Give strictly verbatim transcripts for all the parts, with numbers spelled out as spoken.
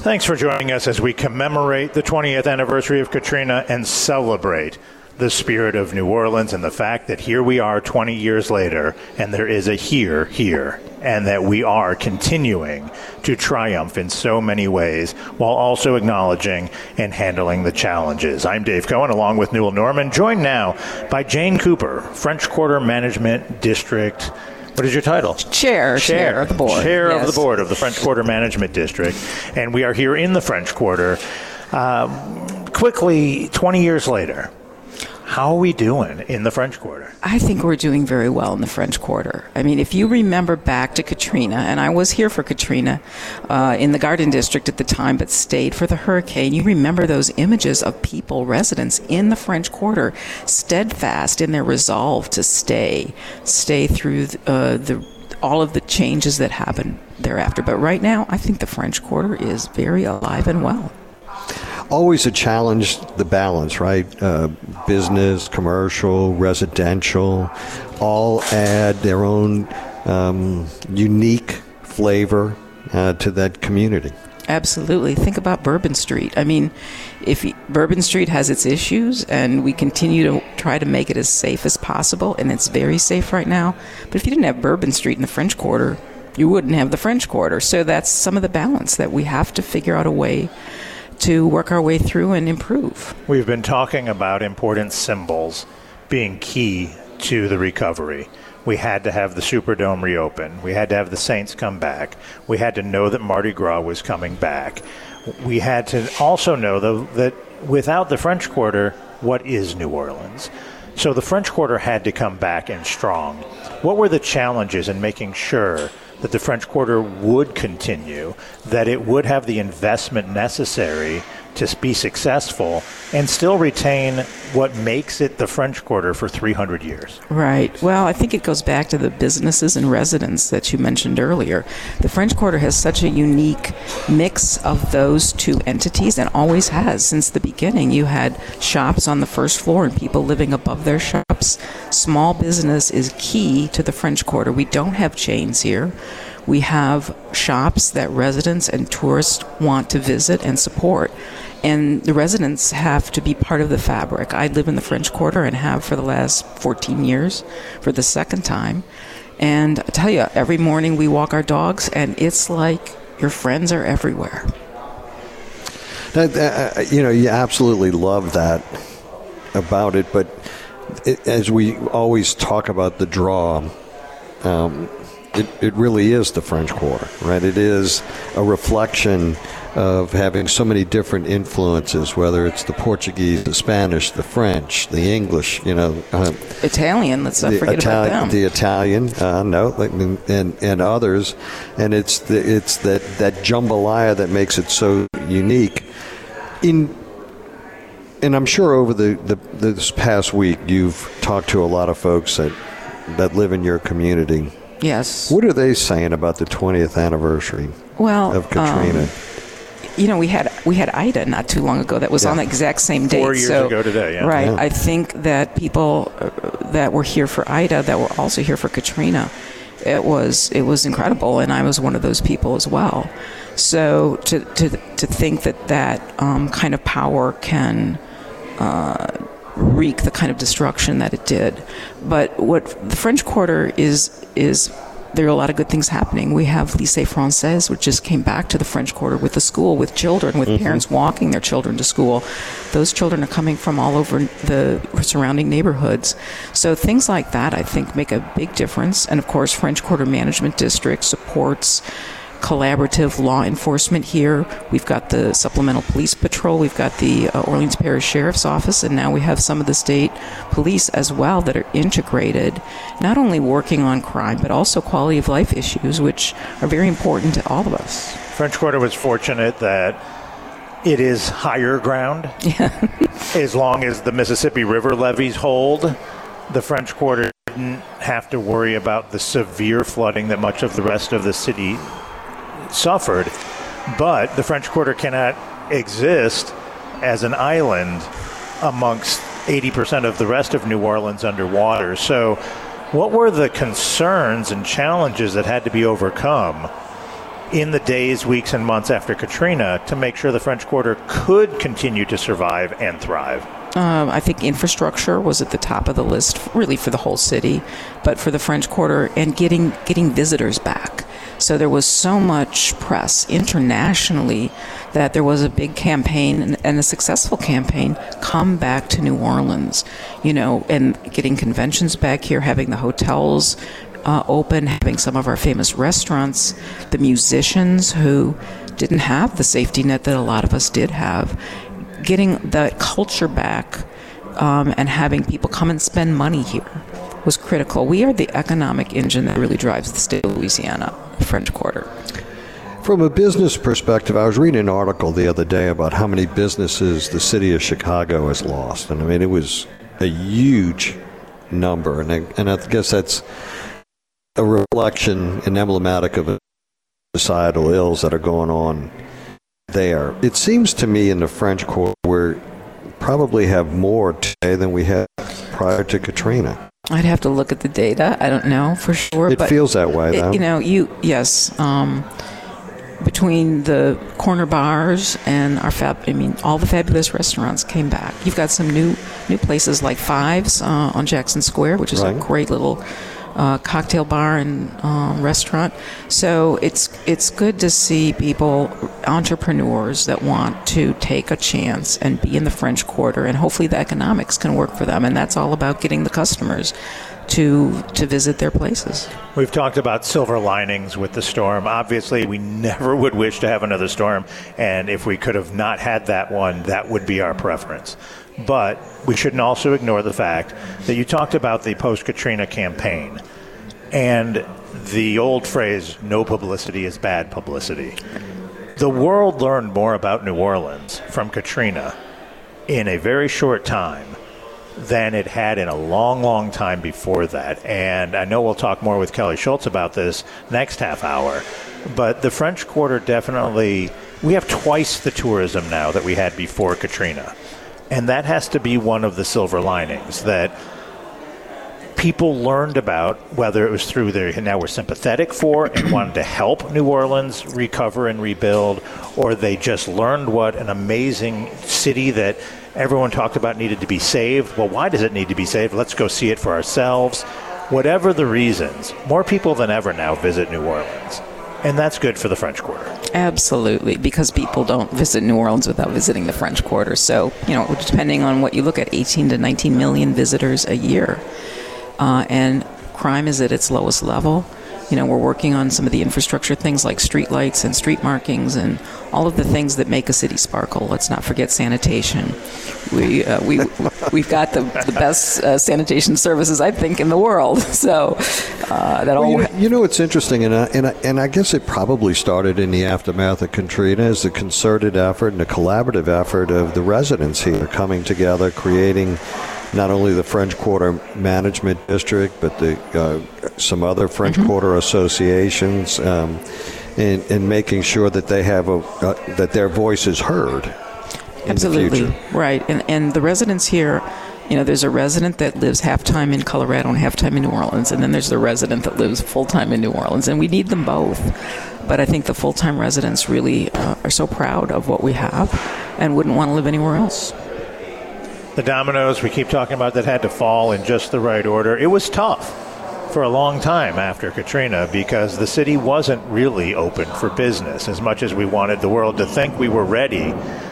Thanks for joining us as we commemorate the twentieth anniversary of Katrina and celebrate the spirit of New Orleans and the fact that here we are twenty years later and there is a here here and that we are continuing to triumph in so many ways while also acknowledging and handling the challenges. I'm Dave Cohen along with Newell Norman, joined now by Jane Cooper, French Quarter Management District. What is your title? Chair. Chair, chair of the board. Chair yes. of the board of the French Quarter Management District. And we are here in the French Quarter. Um, quickly, twenty years later, how are we doing in the French Quarter? I think we're doing very well in the French Quarter. I mean, if you remember back to Katrina, and I was here for Katrina uh, in the Garden District at the time, but stayed for the hurricane, you remember those images of people, residents in the French Quarter, steadfast in their resolve to stay, stay through uh, the all of the changes that happened thereafter. But right now, I think the French Quarter is very alive and well. Always a challenge, the balance, right? Uh, business, commercial, residential, all add their own um, unique flavor uh, to that community. Absolutely. Think about Bourbon Street. I mean, if Bourbon Street has its issues and we continue to try to make it as safe as possible, and it's very safe right now, but if you didn't have Bourbon Street in the French Quarter, you wouldn't have the French Quarter. So that's some of the balance that we have to figure out a way to work our way through and improve. We've been talking about important symbols being key to the recovery. We had to have the Superdome reopen. We had to have the Saints come back. We had to know that Mardi Gras was coming back. We had to also know, though, that without the French Quarter, what is New Orleans? So the French Quarter had to come back and strong. What were the challenges in making sure that the French Quarter would continue, that it would have the investment necessary to be successful and still retain what makes it the French Quarter for three hundred years? Right. Well, I think it goes back to the businesses and residents that you mentioned earlier. The French Quarter has such a unique mix of those two entities and always has since the beginning. You had shops on the first floor and people living above their shops. Small business is key to the French Quarter. We don't have chains here. We have shops that residents and tourists want to visit and support. And the residents have to be part of the fabric. I live in the French Quarter and have for the last fourteen years for the second time. And I tell you, every morning we walk our dogs and it's like your friends are everywhere. That, uh, you know, you absolutely love that about it. But it, as we always talk about the draw, um, It, it really is the French Quarter, right? It is a reflection of having so many different influences, whether it's the Portuguese, the Spanish, the French, the English, you know. Uh, Italian, let's not forget Itali- about them. The Italian, uh, no, and, and and others. And it's the, it's that, that jambalaya that makes it so unique. In And I'm sure over the, the this past week, you've talked to a lot of folks that that live in your community. Yes. What are they saying about the twentieth anniversary well, of Katrina? Um, you know, we had we had Ida not too long ago that was yeah. on the exact same date. Four years so, ago today, yeah. Right. Yeah. I think that people uh, that were here for Ida that were also here for Katrina, it was it was incredible, and I was one of those people as well. So to to to think that that um, kind of power can uh, wreak the kind of destruction that it did. But what the French Quarter is is there are a lot of good things happening. We have Lycée Français, which just came back to the French Quarter with the school, with children, with mm-hmm. parents walking their children to school. Those children are coming from all over the surrounding neighborhoods. So things like that, I think, make a big difference. And, of course, French Quarter Management District supports collaborative law enforcement here. We've got the Supplemental Police Patrol, we've got the uh, Orleans Parish Sheriff's Office, and now we have some of the state police as well that are integrated, not only working on crime, but also quality of life issues, which are very important to all of us. French Quarter was fortunate that it is higher ground. Yeah. As long as the Mississippi River levees hold, the French Quarter didn't have to worry about the severe flooding that much of the rest of the city suffered. But the French Quarter cannot exist as an island amongst eighty percent of the rest of New Orleans underwater. So what were the concerns and challenges that had to be overcome in the days, weeks, and months after Katrina to make sure the French Quarter could continue to survive and thrive? Um, I think infrastructure was at the top of the list, really for the whole city, but for the French Quarter, and getting getting visitors back. So there was so much press internationally that there was a big campaign and, and a successful campaign, come back to New Orleans, you know, and getting conventions back here, having the hotels uh, open, having some of our famous restaurants, the musicians who didn't have the safety net that a lot of us did have, getting that culture back um, and having people come and spend money here was critical. We are the economic engine that really drives the state of Louisiana, the French Quarter. From a business perspective, I was reading an article the other day about how many businesses the city of Chicago has lost. And I mean, it was a huge number. And I, and I guess that's a reflection and emblematic of societal ills that are going on there. It seems to me in the French Quarter we probably have more today than we had prior to Katrina. I'd have to look at the data. I don't know for sure. It but feels that way, though. It, you know, you yes. Um, between the corner bars and our fab, I mean, all the fabulous restaurants came back. You've got some new new places like Fives uh, on Jackson Square, which is right. a great little uh, cocktail bar and um, restaurant. So it's it's good to see people, entrepreneurs that want to take a chance and be in the French Quarter, and hopefully the economics can work for them. And that's all about getting the customers to to visit their places. We've talked about silver linings with the storm. Obviously, we never would wish to have another storm, and if we could have not had that one, that would be our preference. But we shouldn't also ignore the fact that you talked about the post-Katrina campaign and the old phrase, no publicity is bad publicity. The world learned more about New Orleans from Katrina in a very short time than it had in a long, long time before that. And I know we'll talk more with Kelly Schultz about this next half hour, but the French Quarter definitely, we have twice the tourism now that we had before Katrina. And that has to be one of the silver linings, that people learned about, whether it was through their, now we're sympathetic for and wanted to help New Orleans recover and rebuild, or they just learned what an amazing city that everyone talked about needed to be saved. Well, why does it need to be saved? Let's go see it for ourselves. Whatever the reasons, more people than ever now visit New Orleans. And that's good for the French Quarter. Absolutely, because people don't visit New Orleans without visiting the French Quarter. So, you know, depending on what you look at, eighteen to nineteen million visitors a year. Uh, and crime is at its lowest level. You know, we're working on some of the infrastructure things like street lights and street markings and all of the things that make a city sparkle. Let's not forget sanitation. We uh, we we've got the the best uh, sanitation services, I think, in the world. So uh, that well, all. You know, you know it's interesting, and I, and I, and I guess it probably started in the aftermath of Katrina as a concerted effort and a collaborative effort of the residents here coming together, creating not only the French Quarter Management District, but the uh, some other French mm-hmm. Quarter associations, um, and, and making sure that they have a uh, that their voice is heard. In Absolutely, the future. Right. And and the residents here, you know, there's a resident that lives half-time in Colorado and half-time in New Orleans, and then there's the resident that lives full-time in New Orleans, and we need them both. But I think the full-time residents really uh, are so proud of what we have and wouldn't want to live anywhere else. The dominoes we keep talking about that had to fall in just the right order. It was tough for a long time after Katrina because the city wasn't really open for business. As much as we wanted the world to think we were ready,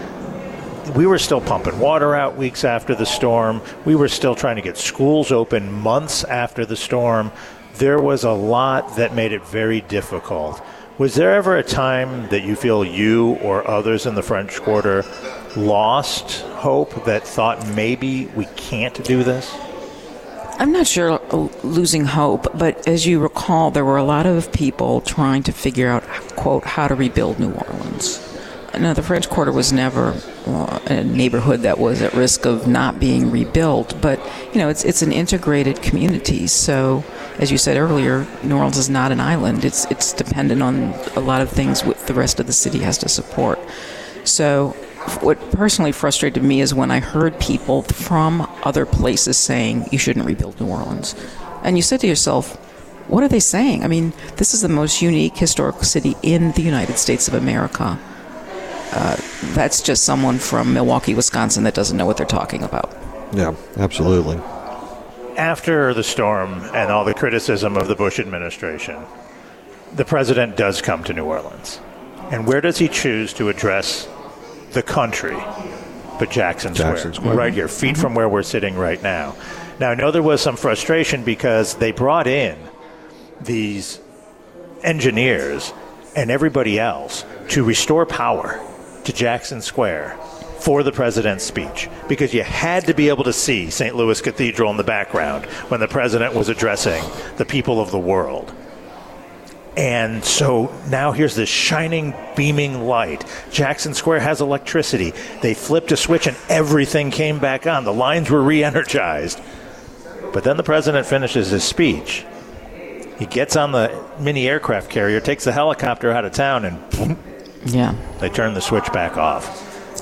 we were still pumping water out weeks after the storm. We were still trying to get schools open months after the storm. There was a lot that made it very difficult. Was there ever a time that you feel you or others in the French Quarter lost hope, that thought maybe we can't do this? I'm not sure losing hope, but as you recall, there were a lot of people trying to figure out, quote, how to rebuild New Orleans. Now, the French Quarter was never uh, a neighborhood that was at risk of not being rebuilt, but, you know, it's it's an integrated community. So, as you said earlier, New Orleans is not an island. It's it's dependent on a lot of things which the rest of the city has to support. So, what personally frustrated me is when I heard people from other places saying, you shouldn't rebuild New Orleans. And you said to yourself, what are they saying? I mean, this is the most unique historical city in the United States of America. Uh, that's just someone from Milwaukee, Wisconsin that doesn't know what they're talking about. Yeah, absolutely. After the storm and all the criticism of the Bush administration, the president does come to New Orleans. And where does he choose to address the country but Jackson Square? Jackson Square. Right here, feet from where we're sitting right now. Now, I know there was some frustration because they brought in these engineers and everybody else to restore power to Jackson Square for the president's speech, because you had to be able to see Saint Louis Cathedral in the background when the president was addressing the people of the world. And so now here's this shining, beaming light. Jackson Square has electricity. They flipped a switch and everything came back on. The lines were re-energized. But then the president finishes his speech. He gets on the mini aircraft carrier, takes the helicopter out of town, and boom, yeah, they turn the switch back off.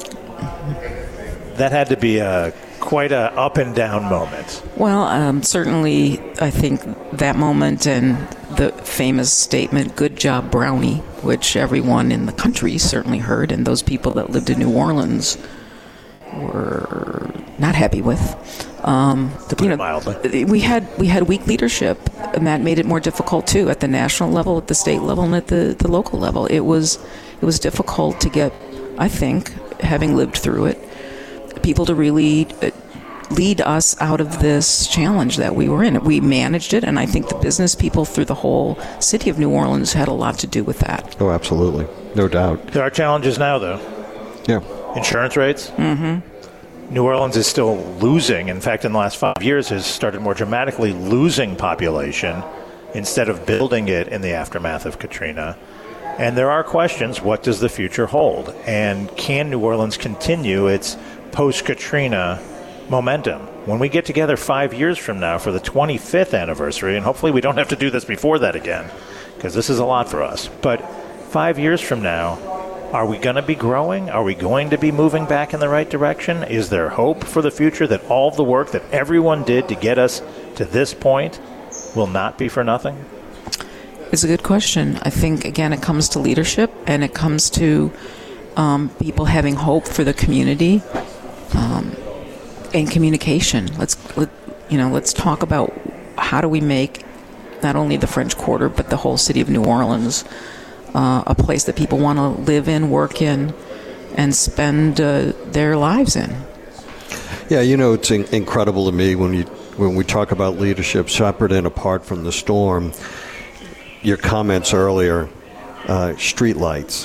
That had to be a quite a up and down moment. Well, um, certainly, I think that moment and the famous statement, "Good job, Brownie," which everyone in the country certainly heard, and those people that lived in New Orleans were not happy with. Um, to put you know, it mildly. We had we had weak leadership, and that made it more difficult too at the national level, at the state level, and at the, the local level. It was it was difficult to get, I think, having lived through it, people to really lead us out of this challenge that we were in. We managed it, and I think the business people through the whole city of New Orleans had a lot to do with that. Oh, absolutely. No doubt. There are challenges now, though. Yeah. Insurance rates. Mm-hmm. New Orleans is still losing. In fact, in the last five years has started more dramatically losing population instead of building it in the aftermath of Katrina. And there are questions, what does the future hold? And can New Orleans continue its post-Katrina momentum? When we get together five years from now for the twenty-fifth anniversary, and hopefully we don't have to do this before that again, because this is a lot for us. But five years from now, are we going to be growing? Are we going to be moving back in the right direction? Is there hope for the future that all of the work that everyone did to get us to this point will not be for nothing? It's a good question. I think, again, it comes to leadership, and it comes to um, people having hope for the community um, and communication. Let's, let, you know, let's talk about how do we make not only the French Quarter but the whole city of New Orleans uh, a place that people want to live in, work in, and spend uh, their lives in. Yeah, you know, it's in- incredible to me when you when we talk about leadership, separate and apart from the storm. Your comments earlier, uh, street lights.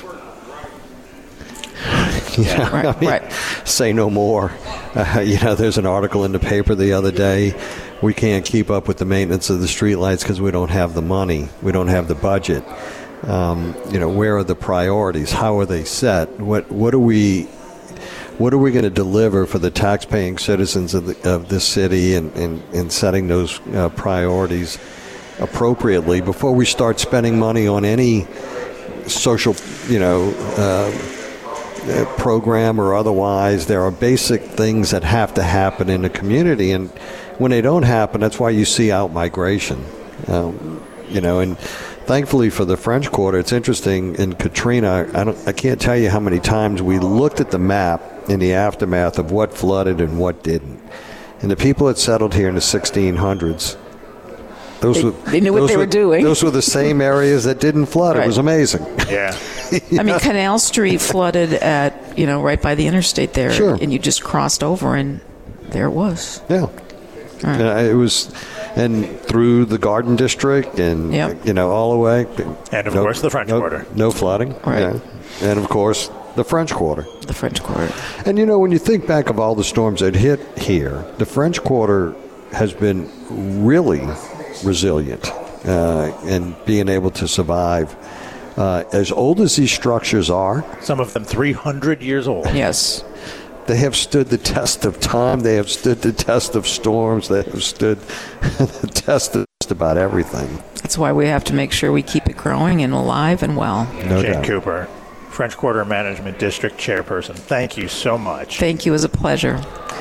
Yeah, right, I mean, right. Say no more. Uh, you know, there's an article in the paper the other day. We can't keep up with the maintenance of the street lights because we don't have the money. We don't have the budget. Um, you know, where are the priorities? How are they set? What what are we what are we going to deliver for the taxpaying citizens of, the, of this city, and, and, and setting those uh, priorities appropriately before we start spending money on any social, you know, uh, program or otherwise? There are basic things that have to happen in the community, and when they don't happen, that's why you see out migration. Um, you know, and thankfully for the French Quarter, it's interesting. In Katrina, I, don't, I can't tell you how many times we looked at the map in the aftermath of what flooded and what didn't. And the people that settled here in the sixteen hundreds, those They, were, they knew what those they were, were doing. Those were the same areas that didn't flood. Right. It was amazing. Yeah. I mean, Canal Street flooded at, you know, right by the interstate there. Sure. And you just crossed over, and there it was. Yeah. Right. Uh, it was, and through the Garden District, and Yep. you know, all the way. And of no, course the French no, Quarter. No flooding. Right. Yeah. And of course the French Quarter. The French Quarter. And you know, when you think back of all the storms that hit here, the French Quarter has been really resilient uh, in being able to survive. Uh, as old as these structures are, Some of them three hundred years old. Yes. they have stood the test of time. They have stood the test of storms. They have stood the test of just about everything. That's why we have to make sure we keep it growing and alive and well. No Jane doubt. Cooper, French Quarter Management District Chairperson, thank you so much. Thank you. It was a pleasure.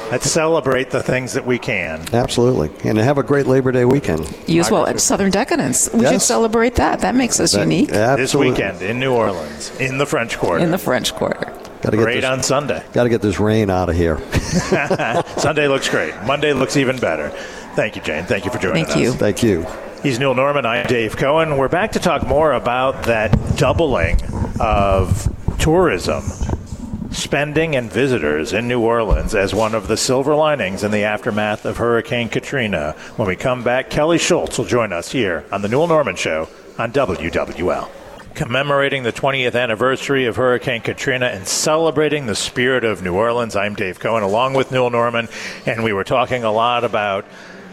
Let's celebrate the things that we can. Absolutely. And have a great Labor Day weekend. You as well. Southern Decadence. We Yes. should celebrate that. That makes us That- unique. Absolutely. This weekend in New Orleans, in the French Quarter. In the French Quarter. Gotta get Great this, on Sunday. Got to get this rain out of here. Sunday looks great. Monday looks even better. Thank you, Jane. Thank you for joining Thank us. you. Thank you. He's Neil Norman. I'm Dave Cohen. We're back to talk more about that doubling of tourism, spending, and visitors in New Orleans as one of the silver linings in the aftermath of Hurricane Katrina. When we come back, Kelly Schultz will join us here on the Neil Norman Show on W W L. Commemorating the twentieth anniversary of Hurricane Katrina and celebrating the spirit of New Orleans, I'm Dave Cohen along with Neil Norman, and we were talking a lot about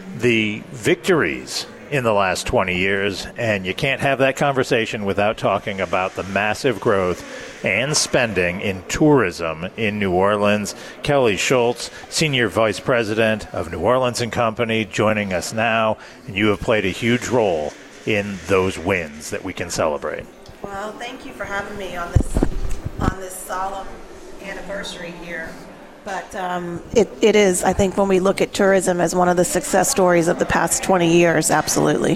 the victories in the last twenty years, and you can't have that conversation without talking about the massive growth and spending in tourism in New Orleans. Kelly Schultz, Senior Vice President of New Orleans and Company, joining us now, and you have played a huge role in those wins that we can celebrate. Well, thank you for having me on this on this solemn anniversary here. But um, it, it is, I think, when we look at tourism as one of the success stories of the past twenty years, absolutely.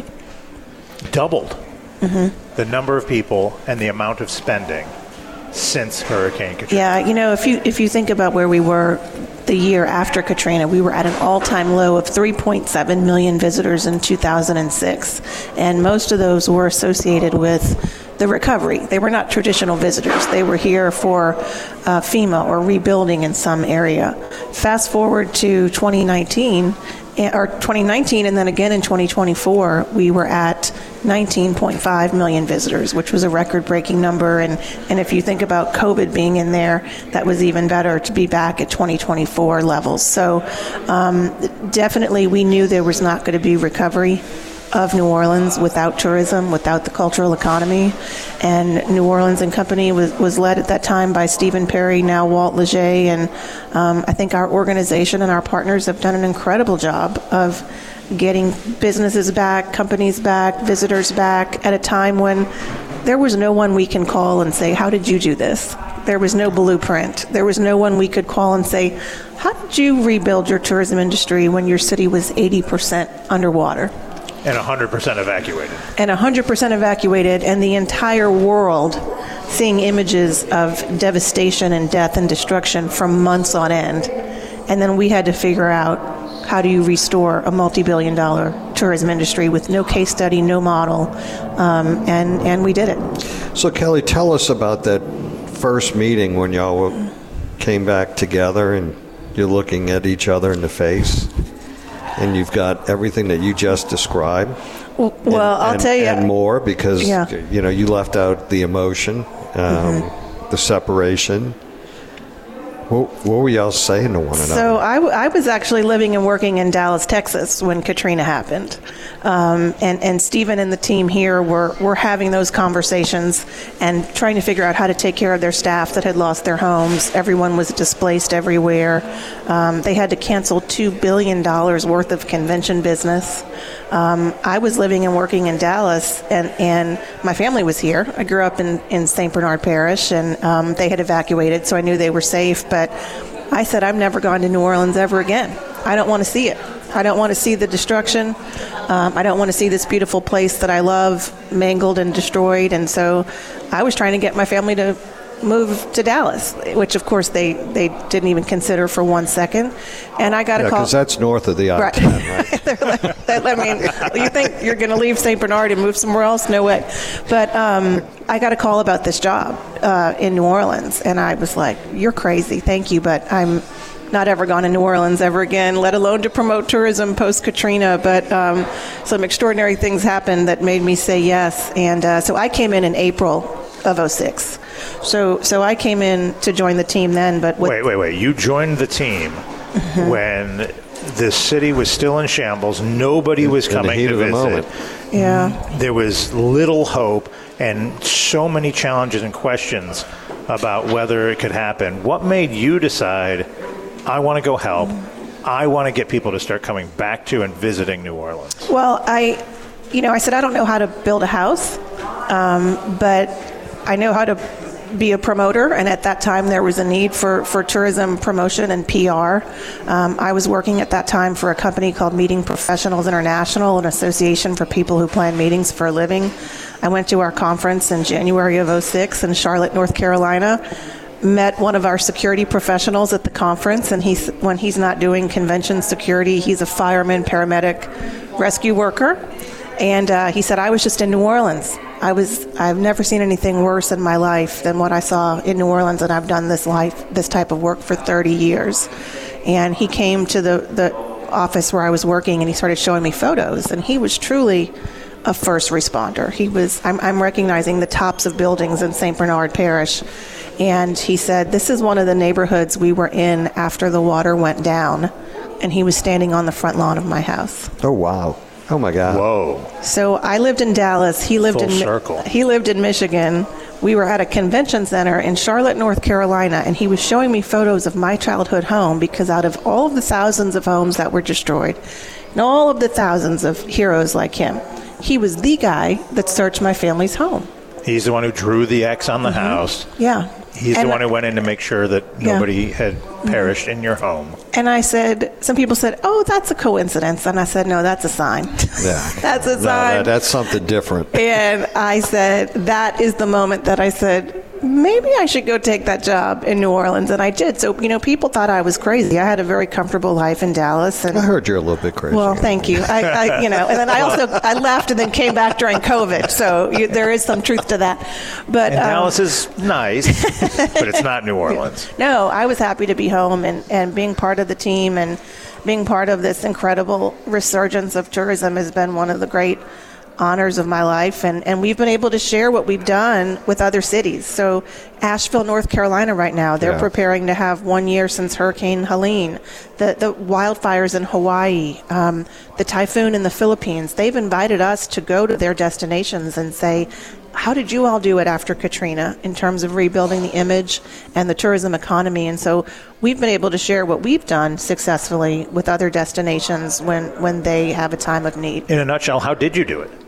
Doubled mm-hmm. the number of people and the amount of spending since Hurricane Katrina. Yeah, you know, if you if you think about where we were the year after Katrina, we were at an all-time low of three point seven million visitors in two thousand six, and most of those were associated with the recovery. They were not traditional visitors. They were here for uh, FEMA or rebuilding in some area. Fast forward to twenty nineteen, or twenty nineteen, and then again in twenty twenty-four, we were at nineteen point five million visitors, which was a record-breaking number. And, and if you think about COVID being in there, that was even better to be back at twenty twenty-four levels. So um, definitely we knew there was not going to be recovery of New Orleans without tourism, without the cultural economy. And New Orleans and Company was, was led at that time by Stephen Perry, now Walt Leger. And um, I think our organization and our partners have done an incredible job of getting businesses back, companies back, visitors back at a time when there was no one we can call and say, how did you do this? There was no blueprint. There was no one we could call and say, how did you rebuild your tourism industry when your city was eighty percent underwater? And one hundred percent evacuated. And one hundred percent evacuated, and the entire world seeing images of devastation and death and destruction from months on end. And then we had to figure out, how do you restore a multi-billion dollar tourism industry with no case study, no model, um, and, and we did it. So, Kelly, tell us about that first meeting when y'all came back together and you're looking at each other in the face. And you've got everything that you just described. Well, and, I'll and, tell you. And more, because, yeah. you know, you left out the emotion, um, mm-hmm. the separation. What, what were y'all saying to one another? So I, w- I was actually living and working in Dallas, Texas when Katrina happened. Um, and, and Stephen and the team here were, were having those conversations and trying to figure out how to take care of their staff that had lost their homes. Everyone was displaced everywhere. Um, they had to cancel two billion dollars worth of convention business. Um, I was living and working in Dallas, and, and my family was here. I grew up in, in Saint Bernard Parish, and um, they had evacuated, so I knew they were safe. But I said, I'm never going to New Orleans ever again. I don't want to see it. I don't want to see the destruction. Um, I don't want to see this beautiful place that I love mangled and destroyed. And so I was trying to get my family to move to Dallas, which of course they, they didn't even consider for one second. And I got a yeah, call. because that's north of the I ten, right? right? like, I mean, you think you're going to leave Saint Bernard and move somewhere else? No way. But um, I got a call about this job uh, in New Orleans, and I was like, you're crazy. Thank you, but I'm not ever gone to New Orleans ever again, let alone to promote tourism post-Katrina. But um, some extraordinary things happened that made me say yes. And uh, so I came in in April of oh six. So so I came in to join the team then. But with Wait, wait, wait. You joined the team mm-hmm. when the city was still in shambles. Nobody was in coming the heat to of the visit. moment. Yeah. There was little hope and so many challenges and questions about whether it could happen. What made you decide, I want to go help, I want to get people to start coming back to and visiting New Orleans? Well, I, you know, I said, I don't know how to build a house, um, but I know how to be a promoter, and at that time there was a need for, for tourism promotion and P R. Um, I was working at that time for a company called Meeting Professionals International, an association for people who plan meetings for a living. I went to our conference in January of oh six in Charlotte, North Carolina, met one of our security professionals at the conference, and he's, when he's not doing convention security, he's a fireman, paramedic, rescue worker. And uh, he said, I was just in New Orleans. I was, I've never seen anything worse in my life than what I saw in New Orleans, and I've done this life, this type of work for thirty years. And he came to the, the office where I was working, and he started showing me photos, and he was truly a first responder. He was, I'm, I'm recognizing the tops of buildings in Saint Bernard Parish. And he said, this is one of the neighborhoods we were in after the water went down. And he was standing on the front lawn of my house. Oh, wow. Oh, my God. Whoa. So I lived in Dallas. He lived Full in circle. He lived in Michigan. We were at a convention center in Charlotte, North Carolina, and he was showing me photos of my childhood home, because out of all of the thousands of homes that were destroyed, and all of the thousands of heroes like him, he was the guy that searched my family's home. He's the one who drew the X on the Mm-hmm. house. Yeah. He's And the one who went in to make sure that Yeah. nobody had perished in your home. And I said, some people said, oh, that's a coincidence. And I said, no, that's a sign. Yeah. That's a No, sign. that- that's something different. And I said, that is the moment that I said, maybe I should go take that job in New Orleans. And I did. So, you know, people thought I was crazy. I had a very comfortable life in Dallas. And I heard you're a little bit crazy. well, thank you. I, I, you know, and then I also I left and then came back during COVID, so you, there is some truth to that. But And um, Dallas is nice, but it's not New Orleans. no, I was happy to be home and, and being part of the team and being part of this incredible resurgence of tourism has been one of the great honors of my life, and, and we've been able to share what we've done with other cities. So Asheville, North Carolina right now, they're Yeah. preparing to have one year since Hurricane Helene, the, the wildfires in Hawaii, um, the typhoon in the Philippines. They've invited us to go to their destinations and say, how did you all do it after Katrina in terms of rebuilding the image and the tourism economy? And so we've been able to share what we've done successfully with other destinations when, when they have a time of need. In a nutshell, how did you do it?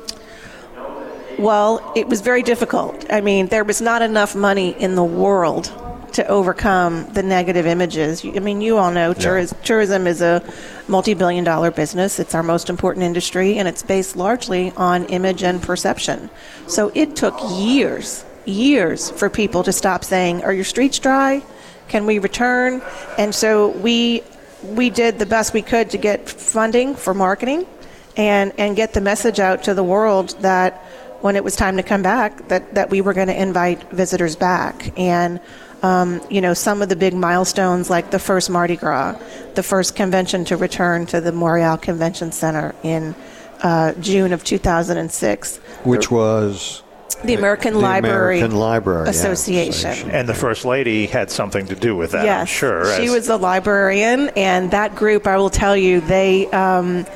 Well, it was very difficult. I mean, there was not enough money in the world to overcome the negative images. I mean, you all know touris- tourism is a multi-billion dollar business. It's our most important industry, and it's based largely on image and perception. So it took years, years for people to stop saying, are your streets dry? Can we return? And so we we did the best we could to get funding for marketing and, and get the message out to the world that when it was time to come back, that, that we were going to invite visitors back. And, um, you know, some of the big milestones like the first Mardi Gras, the first convention to return to the Montreal Convention Center in uh, June of two thousand six. Which was The American the Library, American Library Association. Association. And the First Lady had something to do with that, Yes, I'm sure. she as- was a librarian, and that group, I will tell you, they um,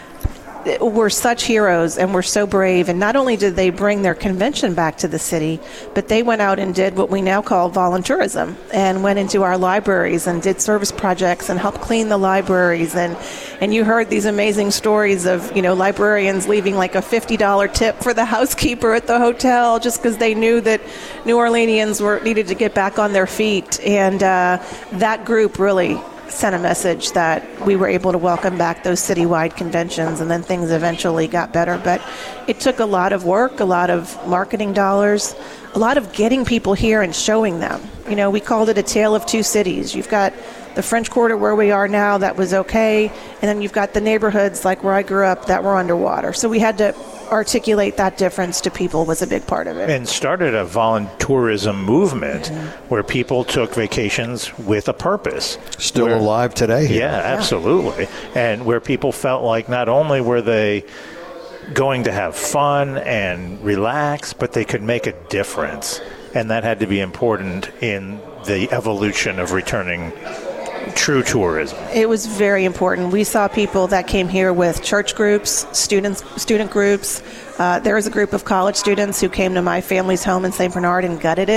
were such heroes and were so brave. And not only did they bring their convention back to the city, but they went out and did what we now call voluntourism, and went into our libraries and did service projects and helped clean the libraries. And and you heard these amazing stories of, you know, librarians leaving like a fifty dollars tip for the housekeeper at the hotel just because they knew that New Orleanians were needed to get back on their feet. And uh, that group really sent a message that we were able to welcome back those citywide conventions, and then things eventually got better. But it took a lot of work, a lot of marketing dollars, a lot of getting people here and showing them. You know, we called it a tale of two cities. You've got the French Quarter where we are now that was okay, and then you've got the neighborhoods like where I grew up that were underwater. So we had to articulate that difference to people was a big part of it. And started a voluntourism movement Mm-hmm. where people took vacations with a purpose. Still Where- alive today. Yeah, absolutely. And where people felt like not only were they going to have fun and relax, but they could make a difference. And that had to be important in the evolution of returning true tourism. It was very important. We saw people that came here with church groups, students, student groups. Uh, there was a group of college students who came to my family's home in Saint Bernard and gutted it.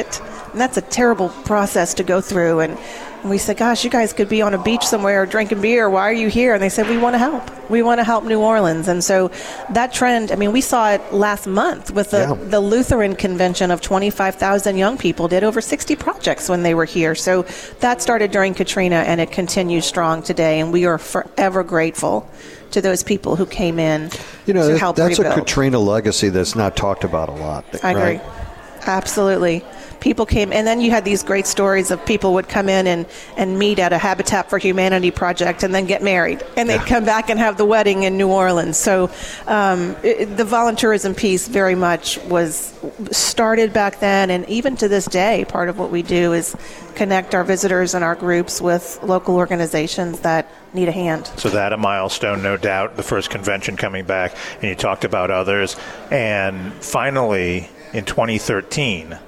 And that's a terrible process to go through. And, and we said, gosh, you guys could be on a beach somewhere drinking beer. Why are you here? And they said, we want to help. We want to help New Orleans. And so that trend, I mean, we saw it last month with the, yeah. the Lutheran convention of twenty-five thousand young people did over sixty projects when they were here. So that started during Katrina, and it continues strong today. And we are forever grateful to those people who came in you know, to that, help that's rebuild. a Katrina legacy that's not talked about a lot. I right? agree. Absolutely. People came, and then you had these great stories of people would come in and, and meet at a Habitat for Humanity project and then get married. And they'd yeah. come back and have the wedding in New Orleans. So um, it, the volunteerism piece very much was started back then. And even to this day, part of what we do is connect our visitors and our groups with local organizations that need a hand. So that a milestone, no doubt, the first convention coming back, and you talked about others. And finally, in twenty thirteen,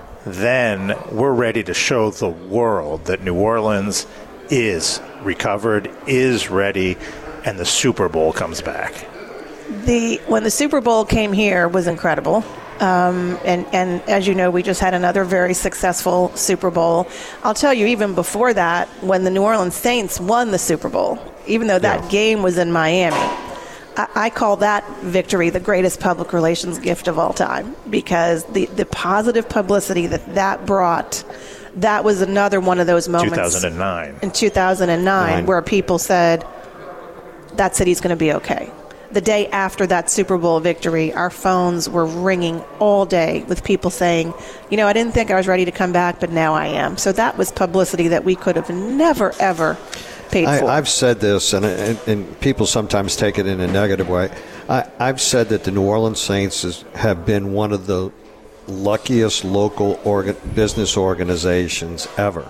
then we're ready to show the world that New Orleans is recovered, is ready, and the Super Bowl comes back. The when the Super Bowl came here was incredible. Um, and, and as you know, we just had another very successful Super Bowl. I'll tell you, even before that, when the New Orleans Saints won the Super Bowl, even though that yeah. game was in Miami, I, I call that victory the greatest public relations gift of all time, because the, the positive publicity that that brought, that was another one of those moments. two thousand nine In two thousand nine, Nine. Where people said, that city's going to be okay. The day after that Super Bowl victory, our phones were ringing all day with people saying, you know, I didn't think I was ready to come back, but now I am. So that was publicity that we could have never, ever paid I, for. I've said this, and, and, and people sometimes take it in a negative way. I, I've said that the New Orleans Saints is, have been one of the luckiest local organ, business organizations ever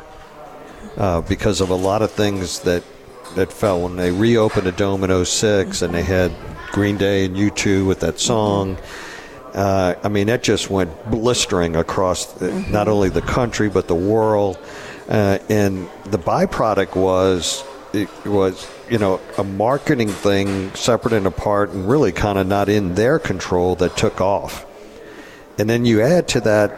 uh, because of a lot of things that that fell. When they reopened the Dome in oh six and they had Green Day and U two with that song, uh, I mean, that just went blistering across the, not only the country but the world. Uh, and the byproduct was, it was, you know, a marketing thing separate and apart and really kind of not in their control that took off. And then you add to that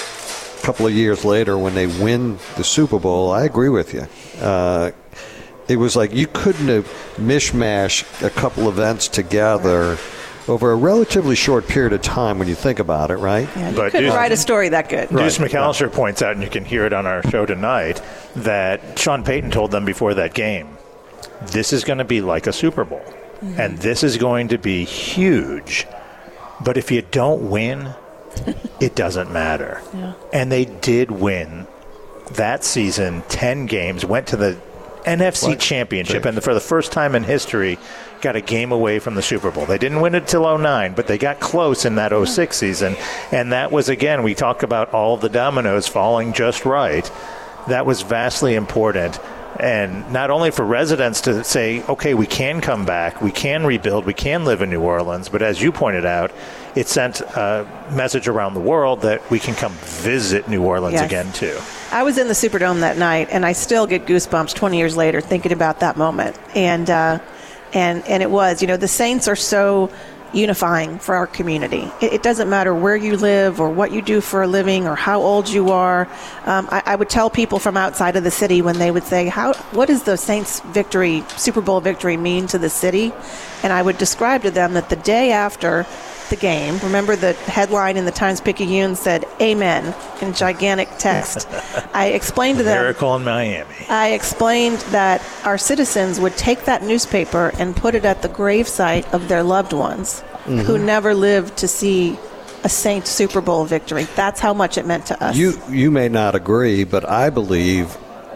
a couple of years later when they win the Super Bowl, I agree with you. Uh, It was like you couldn't have mishmashed a couple events together over a relatively short period of time when you think about it, right? Yeah, you but couldn't Deuce, write a story that good. Deuce right. McAllister right. points out, and you can hear it on our show tonight, that Sean Payton told them before that game, this is going to be like a Super Bowl, mm-hmm. and this is going to be huge. But if you don't win, it doesn't matter. Yeah. And they did win that season, ten games, went to the N F C what? Championship, and for the first time in history, got a game away from the Super Bowl. They didn't win it till oh nine, but they got close in that oh six season, and that was, again, we talk about all the dominoes falling just right. That was vastly important, and not only for residents to say, okay, we can come back, we can rebuild, we can live in New Orleans, but as you pointed out, it sent a message around the world that we can come visit New Orleans yes. again, too. I was in the Superdome that night, and I still get goosebumps twenty years later thinking about that moment. And uh, and and it was, you know, the Saints are so unifying for our community. It, it doesn't matter where you live or what you do for a living or how old you are. Um, I, I would tell people from outside of the city when they would say, "How? What does the Saints victory, Super Bowl victory, mean to the city?" And I would describe to them that the day after the game, remember the headline in the Times-Picayune said "Amen" in gigantic text. I explained to them, miracle in Miami. I explained that our citizens would take that newspaper and put it at the gravesite of their loved ones mm-hmm. who never lived to see a Saints Super Bowl victory. That's how much it meant to us. You you may not agree, but I believe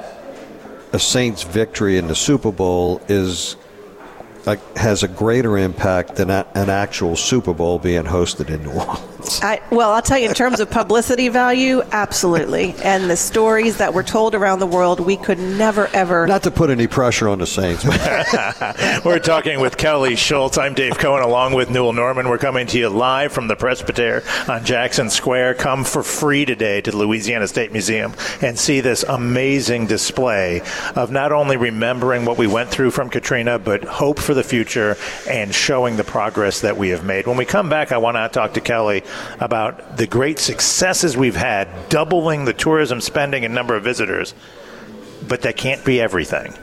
a Saints victory in the Super Bowl is like, has a greater impact than a, an actual Super Bowl being hosted in New Orleans. I, well, I'll tell you, in terms of publicity value, absolutely. And the stories that were told around the world, we could never, ever... Not to put any pressure on the Saints. We're talking with Kelly Schultz. I'm Dave Cohen, along with Newell Norman. We're coming to you live from the Presbytere on Jackson Square. Come for free today to the Louisiana State Museum and see this amazing display of not only remembering what we went through from Katrina, but hope for the future and showing the progress that we have made. When we come back, I want to talk to Kelly about the great successes we've had, doubling the tourism spending and number of visitors, but that can't be everything.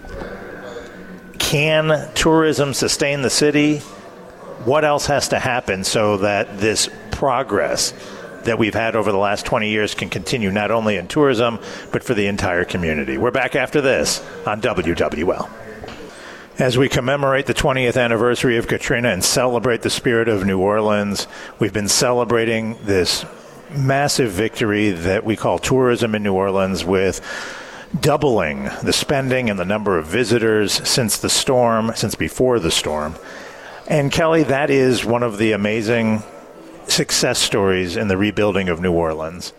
Can tourism sustain the city? What else has to happen so that this progress that we've had over the last twenty years can continue not only in tourism, but for the entire community? We're back after this on W W L. As we commemorate the twentieth anniversary of Katrina and celebrate the spirit of New Orleans, we've been celebrating this massive victory that we call tourism in New Orleans, with doubling the spending and the number of visitors since the storm, since before the storm. And Kelly, that is one of the amazing success stories in the rebuilding of New Orleans.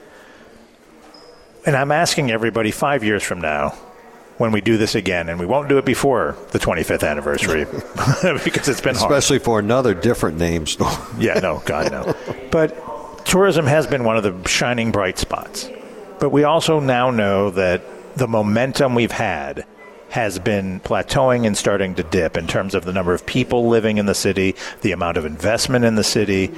And I'm asking everybody, five years from now, when we do this again, and we won't do it before the twenty-fifth anniversary because it's been hard. Especially for another different name store. Yeah, no, God, no. But tourism has been one of the shining bright spots. But we also now know that the momentum we've had has been plateauing and starting to dip in terms of the number of people living in the city, the amount of investment in the city.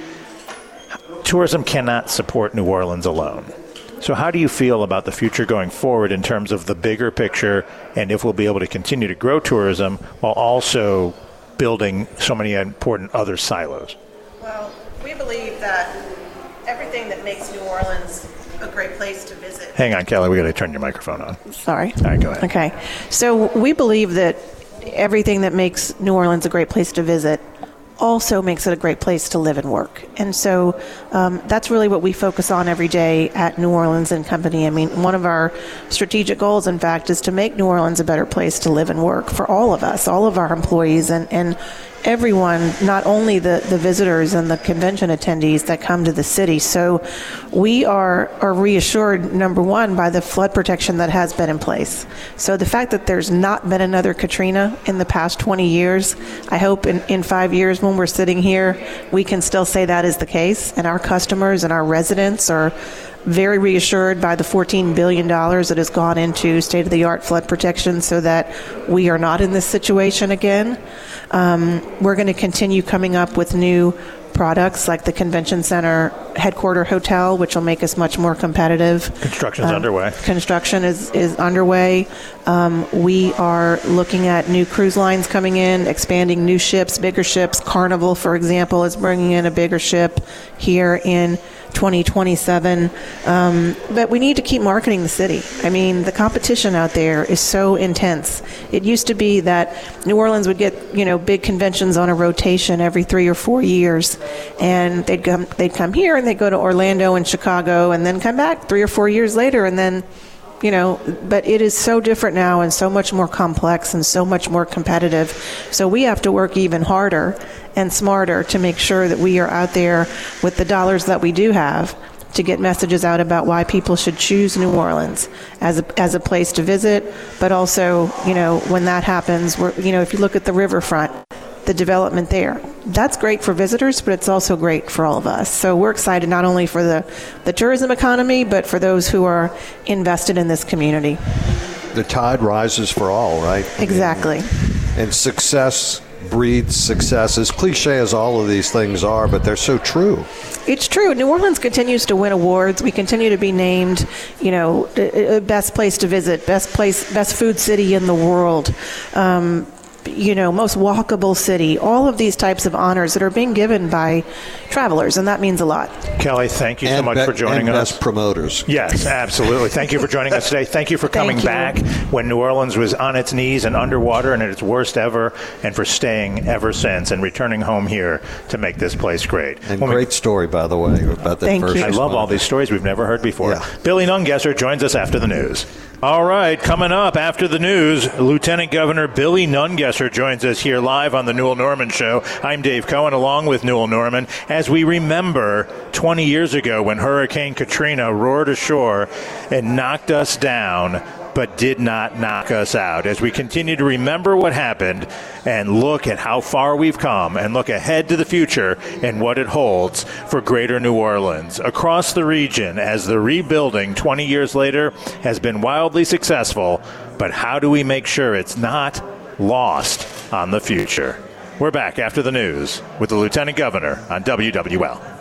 Tourism cannot support New Orleans alone. So how do you feel about the future going forward in terms of the bigger picture, and if we'll be able to continue to grow tourism while also building so many important other silos? Well, we believe that everything that makes New Orleans a great place to visit. Hang on, Kelly. We got to turn your microphone on. Sorry. All right, go ahead. Okay. So we believe that everything that makes New Orleans a great place to visit also makes it a great place to live and work. And so um, that's really what we focus on every day at New Orleans and Company. I mean, one of our strategic goals, in fact, is to make New Orleans a better place to live and work for all of us, all of our employees, and, and everyone, not only the, the visitors and the convention attendees that come to the city. So we are, are reassured, number one, by the flood protection that has been in place. So the fact that there's not been another Katrina in the past twenty years, I hope in, in five years when we're sitting here, we can still say that is the case. And our customers and our residents are very reassured by the fourteen billion dollars that has gone into state-of-the-art flood protection so that we are not in this situation again. Um, we're going to continue coming up with new products like the Convention Center Headquarter Hotel, which will make us much more competitive. Construction's um, underway. Construction is, is underway. Um, we are looking at new cruise lines coming in, expanding new ships, bigger ships. Carnival, for example, is bringing in a bigger ship here in twenty twenty-seven. Um, but we need to keep marketing the city. I mean, the competition out there is so intense. It used to be that New Orleans would get, you know, big conventions on a rotation every three or four years, and they'd come, they'd come here and they'd go to Orlando and Chicago and then come back three or four years later, and then, you know, but it is so different now and so much more complex and so much more competitive. So we have to work even harder and smarter to make sure that we are out there with the dollars that we do have to get messages out about why people should choose New Orleans as a, as a place to visit. But also, you know, when that happens, we're, you know, if you look at the riverfront, the development there, that's great for visitors, but it's also great for all of us. So we're excited not only for the, the tourism economy, but for those who are invested in this community. The tide rises for all, right? Exactly. And success breeds success, as cliche as all of these things are, but they're so true. It's true. New Orleans continues to win awards. We continue to be named, you know, best place to visit, best place, best food city in the world. Um, you know, most walkable city, all of these types of honors that are being given by travelers, and that means a lot. Kelly, thank you so and much be- for joining and us. Best promoters. Yes, absolutely. Thank you for joining us today. Thank you for coming Thank you. back when New Orleans was on its knees and underwater and at its worst ever, and for staying ever since and returning home here to make this place great. And When we- great story, by the way, about that Thank first you. I love all responder. these stories we've never heard before. Yeah. Billy Nungesser joins us after the news. All right, coming up after the news, Lieutenant Governor Billy Nungesser joins us here live on the Newell Norman Show. I'm Dave Cohen, along with Newell Norman, as we remember twenty years ago when Hurricane Katrina roared ashore and knocked us down, but did not knock us out. As we continue to remember what happened and look at how far we've come and look ahead to the future and what it holds for greater New Orleans. Across the region, as the rebuilding twenty years later has been wildly successful, but how do we make sure it's not lost on the future? We're back after the news with the Lieutenant Governor on W W L.